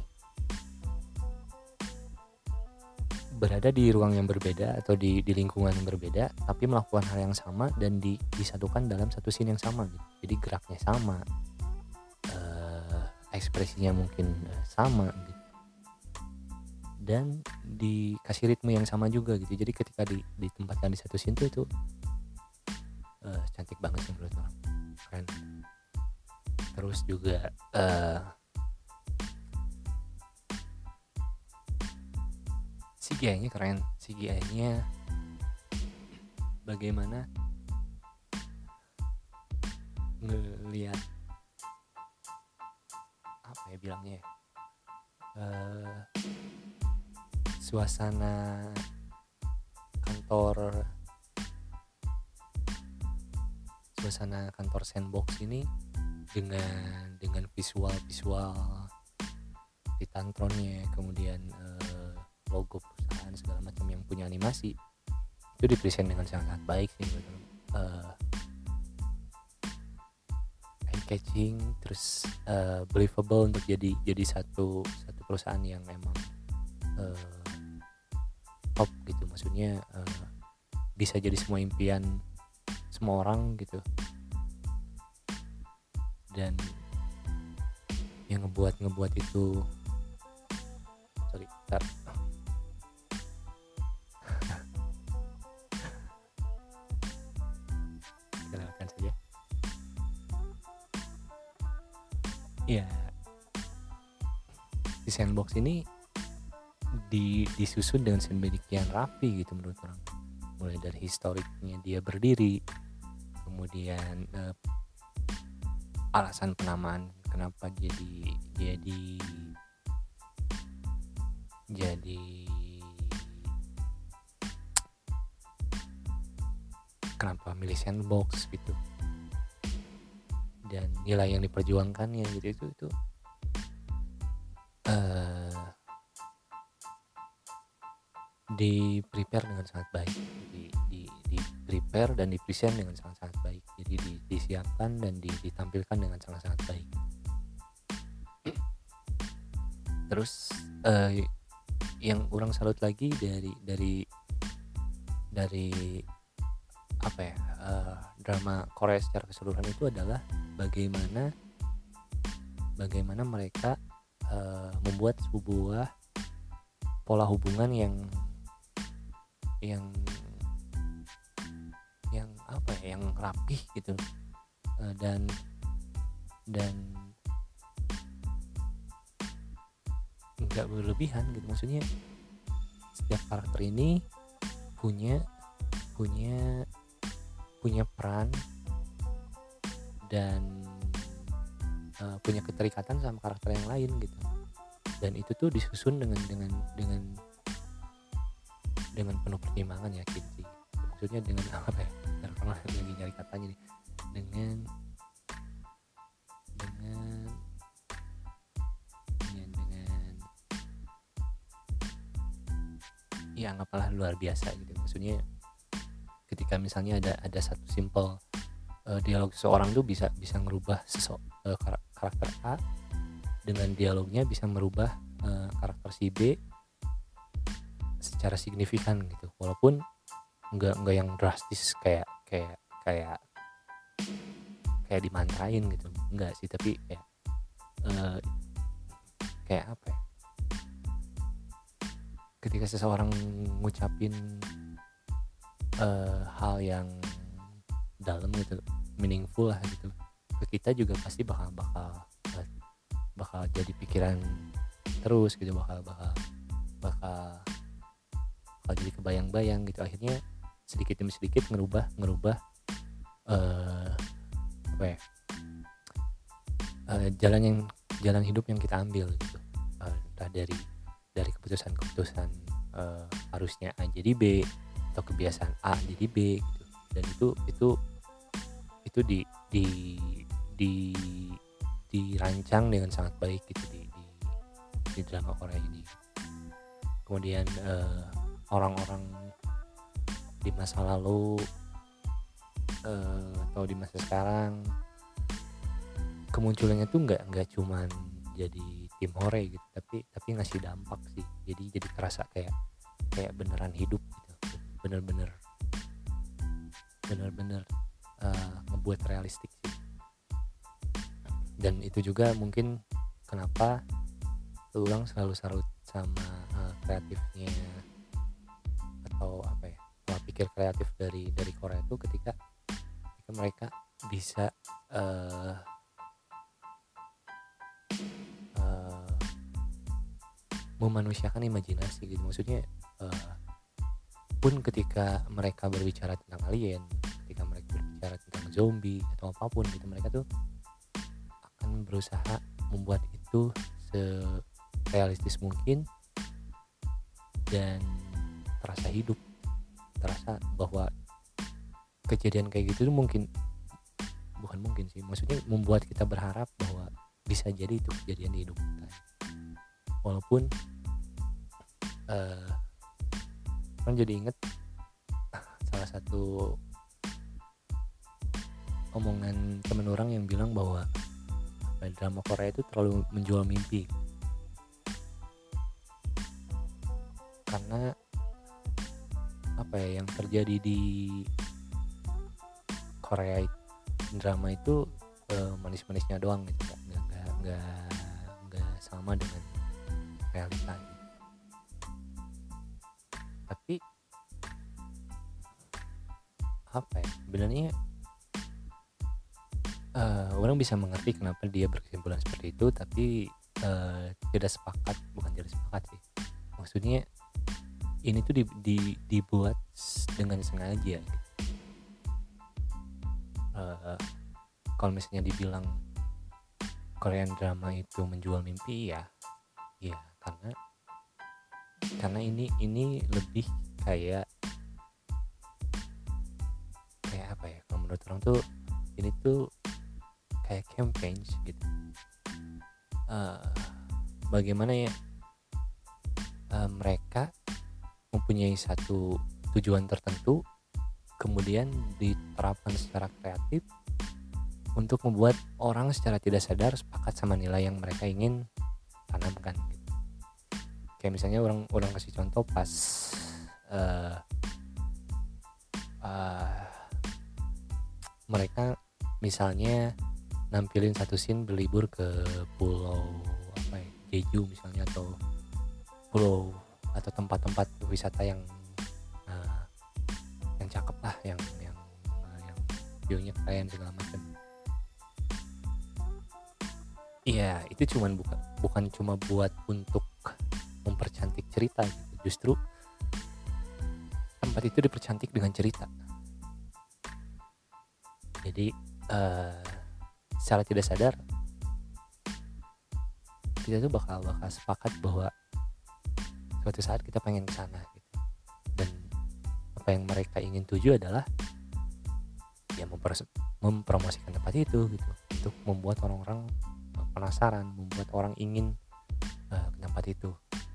berada di ruang yang berbeda atau di, di lingkungan yang berbeda, tapi melakukan hal yang sama dan di, disatukan dalam satu scene yang sama gitu. Jadi geraknya sama, uh, ekspresinya mungkin uh, sama gitu, dan dikasih ritme yang sama juga gitu. Jadi ketika di, ditempatkan di satu scene tuh itu uh, cantik banget sih menurut orang, keren. Terus juga uh, C G I-nya keren. C G I-nya bagaimana ngelihat apa ya bilangnya, uh, suasana kantor suasana kantor Sandbox ini dengan dengan visual visual titantronnya, kemudian uh, logo perusahaan segala macam yang punya animasi itu dipresent dengan sangat baik sih, uh, eye catching, terus uh, believable untuk jadi jadi satu satu perusahaan yang memang uh, top gitu, maksudnya uh, bisa jadi semua impian semua orang gitu. Dan yang ngebuat ngebuat itu sorry tar. Kita lewatkan saja. Ya, di Sandbox ini di, disusun dengan sedemikian rapi gitu menurut orang. Mulai dari historiknya dia berdiri, kemudian eh, alasan penamaan kenapa jadi jadi jadi kenapa milih Sandbox gitu, dan nilai yang diperjuangkannya gitu itu itu uh, di prepare dengan sangat baik, di di di prepare dan di present dengan sangat-sangat baik. Jadi di, disiapkan dan di, ditampilkan dengan sangat-sangat baik. Terus uh, yang orang salut lagi dari dari dari apa ya, uh, drama Korea secara keseluruhan itu adalah bagaimana bagaimana mereka uh, membuat sebuah pola hubungan yang yang yang apa ya, yang rapih gitu, uh, dan dan nggak berlebihan gitu. Maksudnya setiap karakter ini punya punya punya peran dan uh, punya keterikatan sama karakter yang lain gitu, dan itu tuh disusun dengan dengan dengan dengan penuh pertimbangan, yakin sih. Maksudnya dengan apa ya, karena lagi nyari katanya nih, dengan dengan dengan dengan ya anggaplah luar biasa gitu. Maksudnya ketika misalnya ada ada satu simple uh, dialog seseorang tuh bisa bisa merubah sesok uh, karakter A, dengan dialognya bisa merubah uh, karakter si B secara signifikan gitu, walaupun nggak nggak yang drastis kayak kayak kayak kayak dimantrain gitu, enggak sih, tapi kayak uh, kayak apa ya, ketika seseorang ngucapin uh, hal yang dalam gitu, meaningful lah gitu, ke kita juga pasti bakal bakal bakal jadi pikiran terus gitu, bakal bakal bakal bakal jadi kebayang-bayang gitu. Akhirnya sedikit demi sedikit ngerubah ngerubah uh, apa ya uh, jalan yang jalan hidup yang kita ambil gitu, uh, entah dari dari keputusan-keputusan uh, harusnya A jadi B atau kebiasaan A jadi B gitu. Dan itu itu itu di di di dirancang dengan sangat baik gitu di di, di drama Korea ini. Kemudian uh, orang-orang di masa lalu uh, atau di masa sekarang, kemunculannya tuh nggak nggak cuman jadi tim hore gitu, tapi tapi ngasih dampak sih. Jadi jadi terasa kayak kayak beneran hidup gitu, bener-bener bener-bener uh, ngebuat realistik sih. Dan itu juga mungkin kenapa orang selalu salut sama uh, kreatifnya atau apa ya, pola pikir kreatif dari dari Korea itu ketika ketika mereka bisa uh, uh, memanusiakan imajinasi gitu. Maksudnya uh, pun ketika mereka berbicara tentang alien, ketika mereka berbicara tentang zombie atau apapun gitu, mereka tuh akan berusaha membuat itu serealistis mungkin dan terasa hidup, terasa bahwa kejadian kayak gitu tuh mungkin, bukan mungkin sih, maksudnya membuat kita berharap bahwa bisa jadi itu kejadian di hidup kita. Walaupun uh, kan jadi inget salah satu omongan temen orang yang bilang bahwa drama Korea itu terlalu menjual mimpi, karena apa ya yang terjadi di Korea drama itu eh, manis-manisnya doang gitu, nggak nggak nggak nggak sama dengan realita gitu. Tapi apa ya sebenarnya uh, orang bisa mengerti kenapa dia berkesimpulan seperti itu, tapi uh, tidak sepakat, bukan tidak sepakat sih, maksudnya ini tuh di, di, dibuat dengan sengaja gitu. Uh, kalau misalnya dibilang Korean drama itu menjual mimpi, ya ya karena karena ini ini lebih kayak kayak apa ya, kalau menurut orang tuh ini tuh kayak campaign gitu. Uh, bagaimana ya uh, mereka mempunyai satu tujuan tertentu, kemudian diterapkan secara kreatif untuk membuat orang secara tidak sadar sepakat sama nilai yang mereka ingin tanamkan gitu. Kayak misalnya orang orang kasih contoh pas uh, uh, mereka misalnya nampilin satu scene berlibur ke pulau apa ya, Jeju misalnya, atau pulau atau tempat-tempat wisata yang uh, yang cakep lah, yang yang uh, yang view-nya keren segala macam. Iya, itu cuman bukan bukan cuma buat untuk mempercantik cerita gitu. Justru tempat itu dipercantik dengan cerita. Jadi uh, secara tidak sadar kita tuh bakal bakal sepakat bahwa suatu saat kita pengen ke sana gitu. Dan apa yang mereka ingin tuju adalah ya memper- mempromosikan tempat itu gitu, untuk membuat orang-orang penasaran, membuat orang ingin uh, ke tempat itu.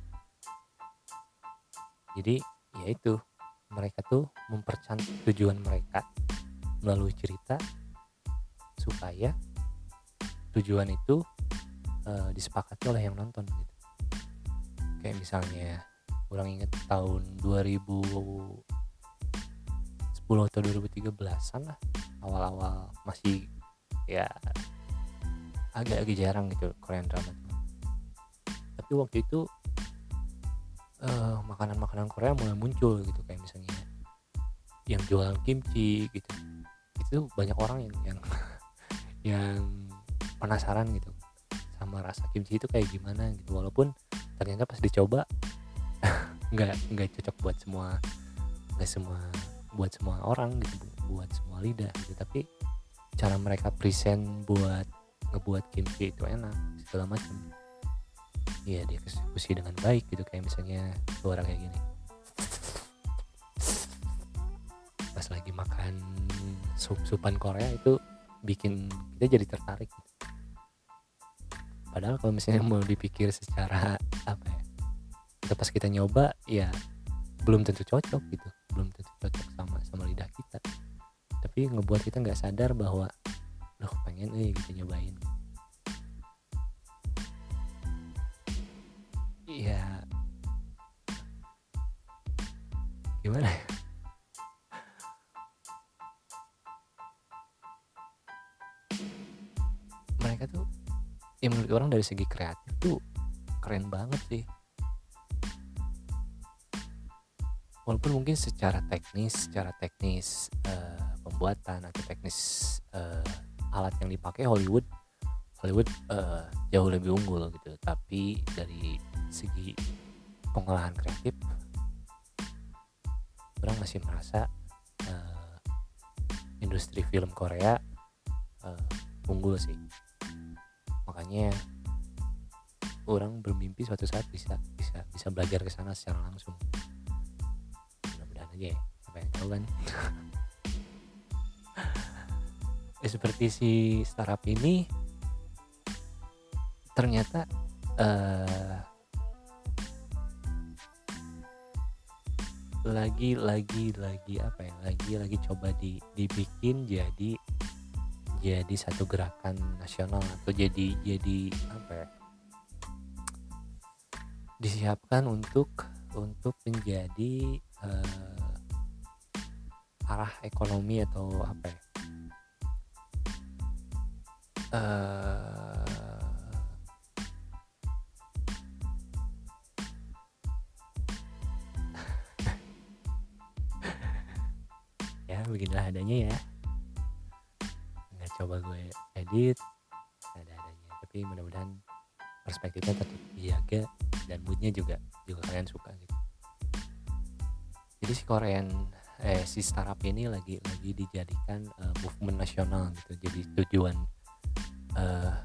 Jadi ya itu, mereka tuh mempercantik tujuan mereka melalui cerita supaya tujuan itu uh, disepakati oleh yang nonton gitu. Kayak misalnya orang ingat tahun dua ribu sepuluh atau dua ribu tiga belasan lah, awal-awal masih ya agak-agak jarang gitu Korean drama tuh. Tapi waktu itu uh, makanan-makanan Korea mulai muncul gitu, kayak misalnya yang jualan kimchi gitu. Itu banyak orang yang yang yang penasaran gitu sama rasa kimchi itu kayak gimana gitu, walaupun ternyata pas dicoba nggak nggak cocok buat semua nggak semua buat semua orang gitu, buat semua lidah gitu. Tapi cara mereka present buat ngebuat kimchi itu enak segala macam, ya dia eksekusi dengan baik gitu. Kayak misalnya suara kayak gini pas lagi makan sup-supan Korea, itu bikin kita jadi tertarik gitu. Padahal kalau misalnya mau dipikir secara apa ya, kita pas kita nyoba ya belum tentu cocok gitu, belum tentu cocok sama sama lidah kita, tapi ngebuat kita nggak sadar bahwa loh pengen eh gitu nyobain. Iya, gimana ya? Mereka tuh ya menurut orang dari segi kreatif tuh keren banget sih. Walaupun mungkin secara teknis, secara teknis uh, pembuatan atau teknis uh, alat yang dipakai Hollywood, Hollywood uh, jauh lebih unggul gitu. Tapi dari segi pengolahan kreatif, orang masih merasa uh, industri film Korea uh, unggul sih. Makanya orang bermimpi suatu saat bisa bisa bisa belajar ke sana secara langsung. Mudah-mudahan aja ya, siapa yang tahu kan. Ya, seperti si startup ini ternyata uh, lagi lagi lagi apa ya lagi lagi coba di dibikin jadi jadi satu gerakan nasional, atau jadi jadi apa ya, disiapkan untuk untuk menjadi uh, arah ekonomi atau apa ya, uh, ya beginilah adanya ya, nggak coba gue edit ada-adanya, tapi mudah-mudahan perspektifnya tetap dijaga dan moodnya juga juga kalian suka gitu. Jadi si Korean eh si startup ini lagi lagi dijadikan uh, movement nasional gitu. Jadi tujuan uh,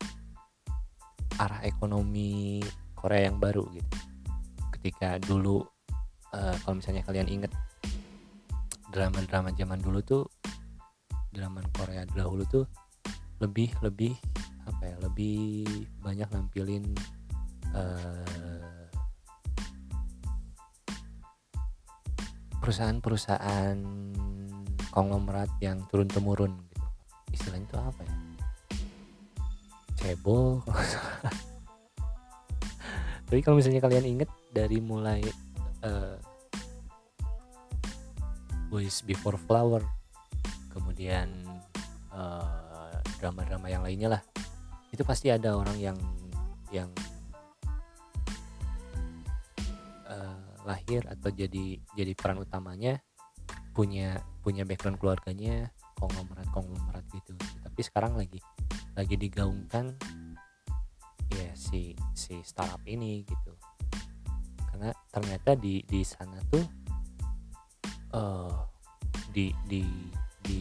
arah ekonomi Korea yang baru gitu. Ketika dulu uh, kalau misalnya kalian inget drama-drama zaman dulu tuh, drama Korea dahulu tuh lebih lebih apa ya lebih banyak nampilin uh, perusahaan-perusahaan konglomerat yang turun-temurun gitu. Istilahnya itu apa ya? Cebol. Tapi kalau misalnya kalian inget dari mulai uh, Boys Before Flower, kemudian uh, drama-drama yang lainnya lah, itu pasti ada orang yang yang uh, lahir atau jadi jadi peran utamanya punya punya background keluarganya konglomerat konglomerat gitu. Tapi sekarang lagi lagi digaungkan ya si si startup ini gitu, karena ternyata di di sana tuh uh, di di di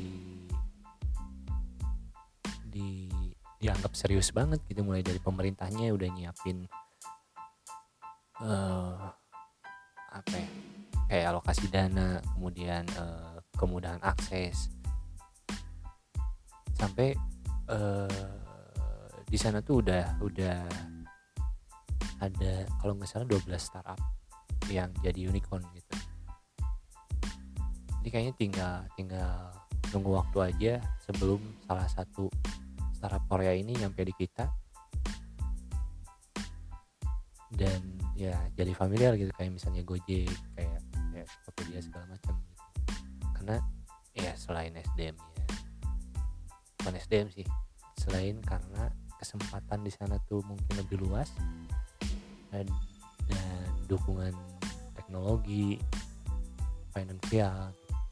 di dianggap serius banget gitu, mulai dari pemerintahnya udah nyiapin uh, apa ya kayak alokasi dana, kemudian uh, kemudahan akses, sampai uh, di sana tuh udah udah ada kalau nggak salah dua belas startup yang jadi unicorn gitu. Jadi kayaknya tinggal tinggal nunggu waktu aja sebelum salah satu startup Korea ini nyampe di kita dan ya jadi familiar gitu, kayak misalnya Gojek, kayak kayak Tokopedia segala macam gitu. Karena ya selain S D M ya, bukan S D M sih, selain karena kesempatan di sana tuh mungkin lebih luas dan, dan dukungan teknologi, finansial.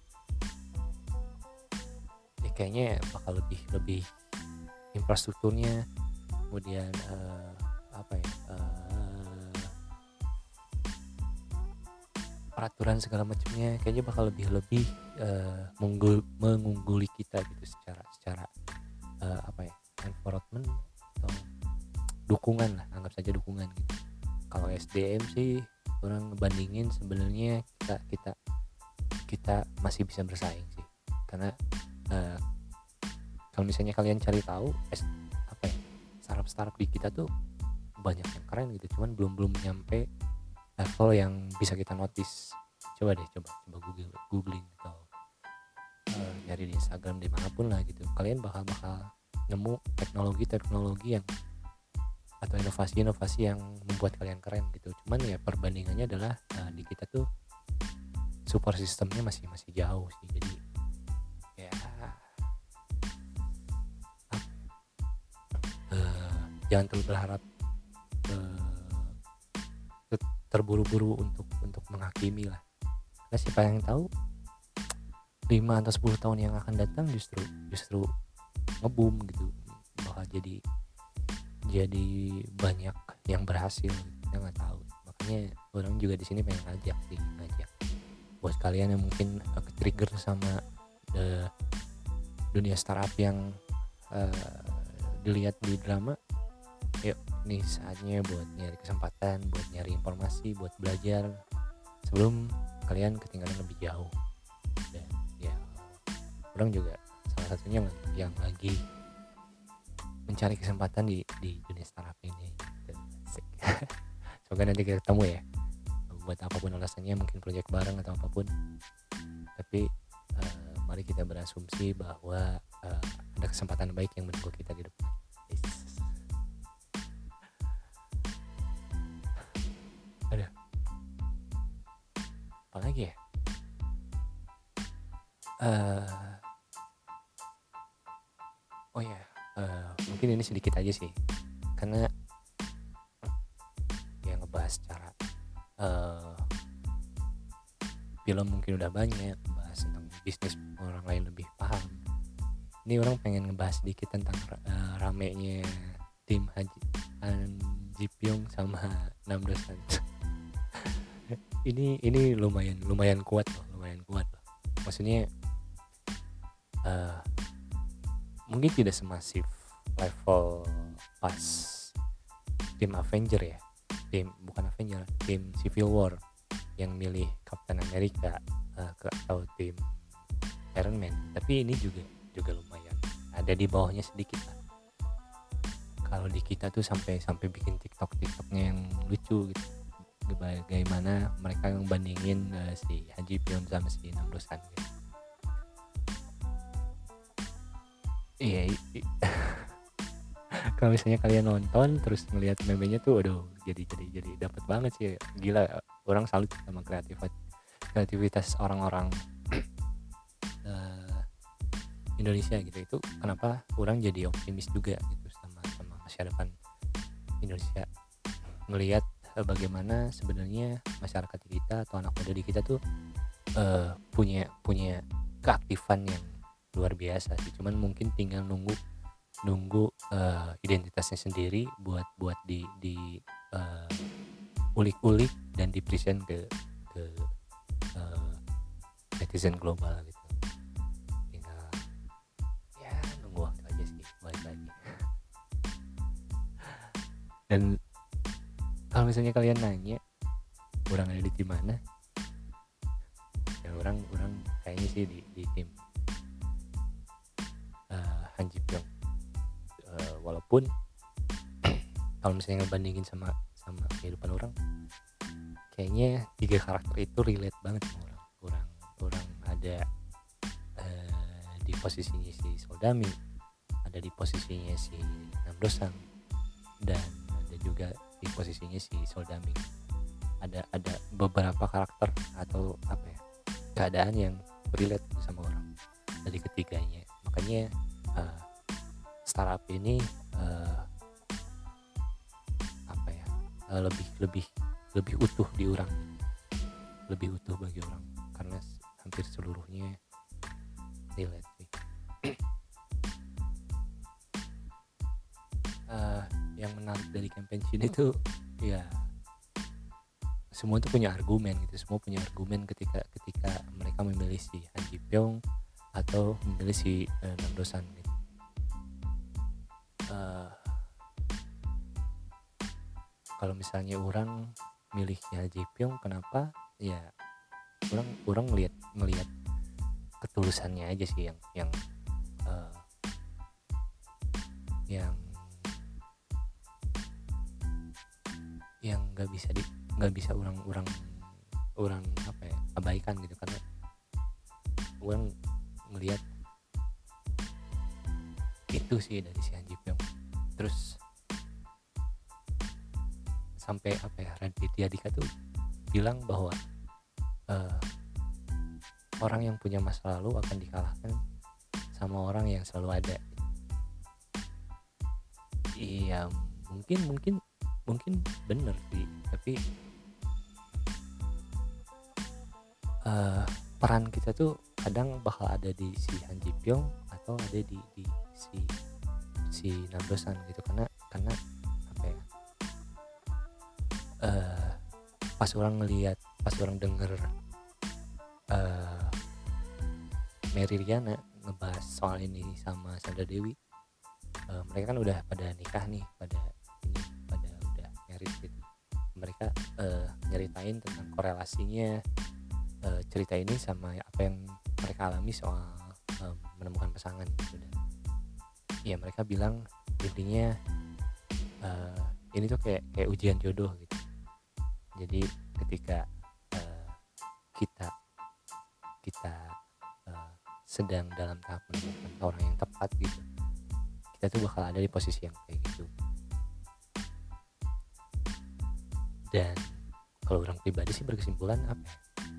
Ya, kayaknya bakal lebih lebih infrastrukturnya, kemudian uh, apa ya uh, peraturan segala macamnya kayaknya bakal lebih lebih uh, mengunggul, mengungguli kita gitu secara secara uh, apa ya environment atau dukungan lah, anggap saja dukungan gitu. Kalau S D M sih orang ngebandingin sebenarnya kita kita kita masih bisa bersaing sih, karena uh, kalau misalnya kalian cari tahu apa ya startup-startup di kita tuh banyak yang keren gitu, cuman belum belum nyampe level yang bisa kita notice. Coba deh coba coba google googling atau uh, nyari di Instagram dimanapun lah gitu, kalian bakal bakal nemu teknologi-teknologi yang atau inovasi-inovasi yang membuat kalian keren gitu. Cuman ya perbandingannya adalah uh, di kita tuh support sistemnya masih masih jauh sih, jadi ya uh, jangan terlalu berharap uh, terburu-buru untuk untuk menghakimi lah, karena siapa yang tahu lima atau sepuluh tahun yang akan datang justru justru ngebum gitu, bakal jadi jadi banyak yang berhasil, kita nggak tahu. Makanya orang juga di sini pengen ngajak sih ngajak buat kalian yang mungkin uh, ke-trigger sama uh, dunia startup yang uh, dilihat di drama. Yuk, ini saatnya buat nyari kesempatan, buat nyari informasi, buat belajar sebelum kalian ketinggalan lebih jauh. Dan ya, orang juga salah satunya yang lagi mencari kesempatan di di dunia startup ini. Semoga nanti kita ketemu ya, buat apapun alasannya, mungkin proyek bareng atau apapun. Tapi uh, mari kita berasumsi bahwa uh, ada kesempatan baik yang menunggu kita di depan. Yes. Ada apa lagi ya? Uh, oh ya, uh, mungkin ini sedikit aja sih, karena yang ngebahas cara uh, film mungkin udah banyak, bahas tentang bisnis orang lain lebih paham. Ini orang pengen ngebahas sedikit tentang uh, ramenya tim Haji Han Ji Pyong sama Nam Do San. ini ini lumayan lumayan kuat loh, lumayan kuat loh. Maksudnya uh, mungkin tidak semasif level pas tim Avenger ya, tim bukan Avenger, tim Civil War yang milih Captain America uh, ke atau tim Iron Man, tapi ini juga juga lumayan ada di bawahnya sedikit lah. Kalau di kita tuh sampai sampai bikin TikTok TikToknya yang lucu gitu, bagaimana mereka yang bandingin uh, si Han Ji Pyong sama si Nam Do San gitu. Iya, kalau misalnya kalian nonton terus ngelihat meme-nya tuh, aduh, jadi jadi jadi dapat banget sih, gila. Orang salut sama kreativitas kreativitas orang-orang uh, Indonesia gitu. Itu kenapa orang jadi optimis juga gitu sama sama masa depan Indonesia, ngelihat uh, bagaimana sebenarnya masyarakat kita atau anak muda di kita tuh uh, punya punya keaktifan yang luar biasa sih. Cuman mungkin tinggal nunggu nunggu uh, identitasnya sendiri buat buat di di uh, ulik-ulik dan di present ke ke uh, netizen global gitu. Tinggal ya nunggu waktu aja sih, balik lagi. Dan kalau misalnya kalian nanya orang ada di tim mana, ya orang orang kayaknya sih di di tim uh, Han Ji Pyong. Uh, walaupun kalau misalnya ngebandingin sama sama kehidupan orang, kayaknya tiga karakter itu relate banget sama orang. Orang orang ada uh, di posisinya si Soldami, ada di posisinya si Nam Do San, dan ada juga di posisinya si Soldami. Ada ada beberapa karakter atau apa ya, keadaan yang relate sama orang dari ketiganya. Makanya uh, startup ini uh, apa ya uh, lebih lebih lebih utuh di orang. lebih utuh bagi orang karena hampir seluruhnya relate sih. uh, yang menarik dari campaign Shin itu ya semua itu punya argumen gitu, semua punya argumen ketika ketika mereka memilih si Han Ji Pyong atau memilih si uh, Nam Do San gitu. Uh, kalau misalnya orang milih si Han Ji Pyong, kenapa? Ya orang orang ngelihat ngelihat ketulusannya aja sih yang yang uh, yang yang nggak bisa di nggak bisa orang-orang orang apa ya abaikan gitu, karena orang melihat itu sih dari si Han Ji Pyong. Terus sampai apa ya, Raditya Dika tuh bilang bahwa uh, orang yang punya masa lalu akan dikalahkan sama orang yang selalu ada. Iya mungkin mungkin mungkin bener sih, tapi uh, peran kita tuh kadang bakal ada di si Han Ji Pyong atau ada di, di si si Nam Do San gitu, karena karena apa ya, uh, pas orang ngelihat pas orang denger uh, Mary Riana ngebahas soal ini sama Sandra Dewi, uh, mereka kan udah pada nikah nih, pada ini pada udah married gitu. Mereka uh, nyeritain tentang korelasinya uh, cerita ini sama apa yang mereka alami soal uh, menemukan pasangan gitu. Dan ya mereka bilang intinya uh, ini tuh kayak kayak ujian jodoh gitu. Jadi ketika uh, kita kita uh, sedang dalam tahap menemukan orang yang tepat gitu, kita tuh bakal ada di posisi yang kayak gitu. Dan kalau orang pribadi sih berkesimpulan apa ya,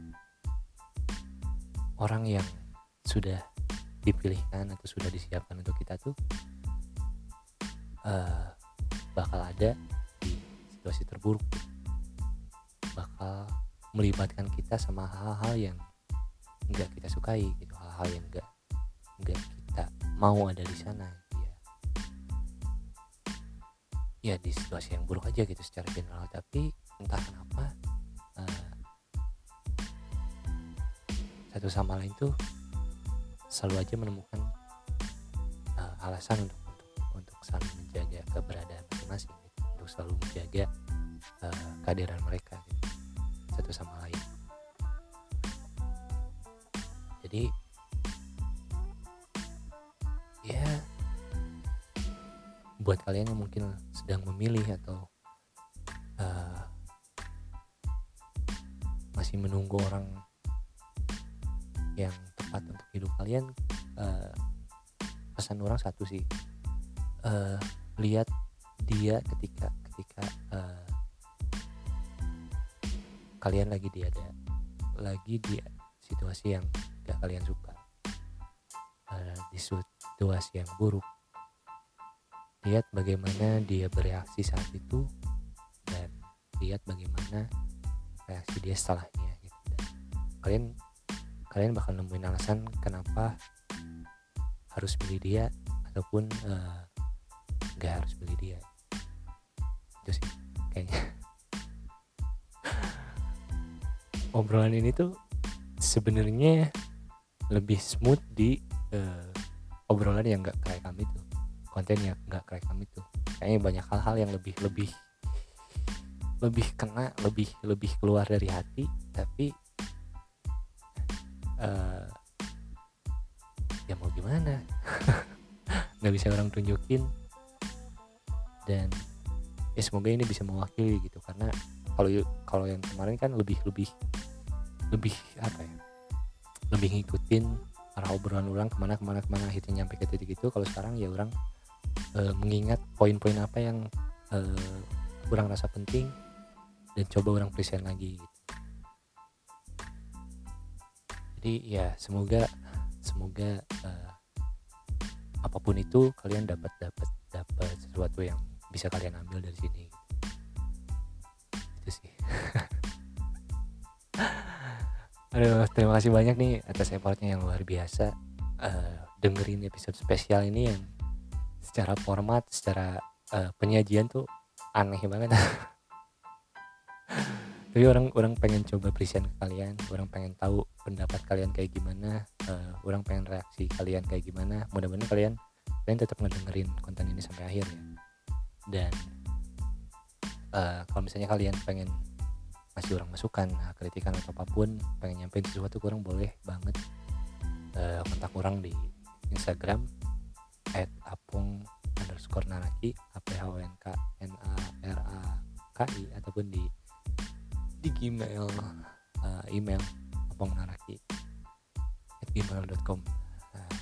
orang yang sudah dipilihkan atau sudah disiapkan untuk kita tuh uh, bakal ada di situasi terburuk, bakal melibatkan kita sama hal-hal yang nggak kita sukai gitu, hal-hal yang nggak nggak kita mau ada di sana gitu ya. Ya di situasi yang buruk aja gitu secara general, tapi entah kenapa uh, satu sama lain tuh selalu aja menemukan uh, alasan untuk untuk untuk saling menjaga keberadaan masing-masing gitu, untuk selalu menjaga uh, kehadiran mereka gitu, satu sama lain. Jadi ya buat kalian yang mungkin sedang memilih atau uh, masih menunggu orang yang tepat untuk hidup kalian, uh, pesan orang satu sih, uh, lihat dia ketika ketika uh, kalian lagi di ada lagi di situasi yang gak kalian suka, uh, di situasi yang buruk. Lihat bagaimana dia bereaksi saat itu dan lihat bagaimana reaksi dia setelahnya gitu. Dan kalian kalian bakal nemuin alasan kenapa harus pilih dia ataupun uh, gak harus pilih dia. Itu sih kayaknya. Obrolan ini tuh sebenarnya lebih smooth di uh, obrolan yang gak kayak kami tuh, konten yang gak kayak kami tuh. Kayaknya banyak hal-hal yang lebih lebih lebih kena, lebih lebih keluar dari hati, tapi uh, ya mau gimana, nggak bisa orang tunjukin. Dan ya semoga ini bisa mewakili gitu, karena kalau kalau yang kemarin kan lebih lebih lebih apa ya, lebih ngikutin arah obrolan orang kemana kemana kemana akhirnya nyampe ke titik itu. Kalau sekarang ya orang uh, mengingat poin-poin apa yang uh, orang rasa penting dan coba orang present lagi gitu. Jadi ya semoga semoga uh, apapun itu kalian dapat dapat dapat sesuatu yang bisa kalian ambil dari sini gitu. Itu sih. Aduh, terima kasih banyak nih atas effortnya yang luar biasa. Eh, dengerin episode spesial ini yang secara format, secara eh, penyajian tuh aneh banget. Tapi orang orang pengen coba present ke kalian, orang pengen tahu pendapat kalian kayak gimana, eh, orang pengen reaksi kalian kayak gimana. Mudah-mudahan kalian kalian tetap ngedengerin konten ini sampai akhir ya. Dan eh, kalau misalnya kalian pengen ngasih orang masukan, kritikan atau apapun, pengen nyampein sesuatu, orang boleh banget eh, kontak orang di Instagram at apung underscore naraki a p h o n k n a r a k i ataupun di di Gmail uh, email apungnaraki at gmail dot com. Uh,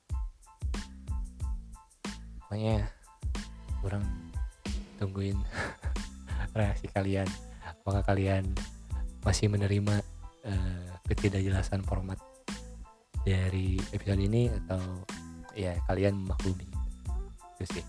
pokoknya orang tungguin reaksi kalian. Apakah kalian masih menerima uh, ketidakjelasan format dari episode ini atau ya kalian memaklumi itu sih.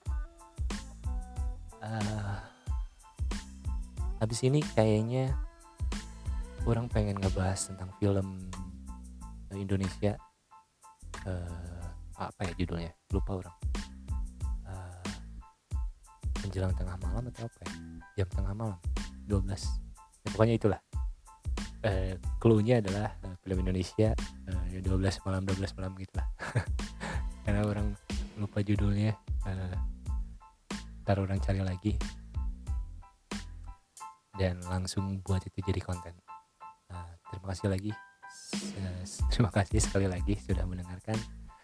Uh, habis ini kayaknya orang pengen ngebahas tentang film Indonesia, uh, apa ya judulnya, lupa orang. Uh, menjelang tengah malam atau apa ya, jam tengah malam dua belas ya, pokoknya itulah. Uh, clue-nya adalah uh, film Indonesia uh, dua belas malam dua belas malam gitulah. Karena orang lupa judulnya, uh, ntar orang cari lagi dan langsung buat itu jadi konten. Uh, terima kasih lagi, uh, terima kasih sekali lagi sudah mendengarkan.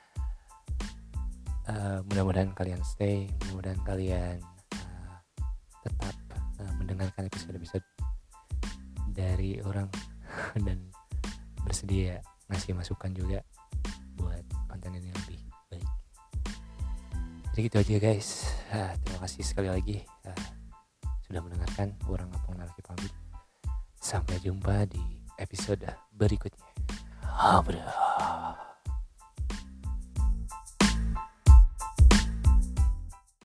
Uh, mudah-mudahan kalian stay, mudah-mudahan kalian uh, tetap uh, mendengarkan episode-episode dari orang dan bersedia ngasih masukan juga buat konten ini lebih baik. Jadi gitu aja guys. Uh, terima kasih sekali lagi uh, sudah mendengarkan. Orang Apung Naraki pamit. Sampai jumpa di episode berikutnya. Abra.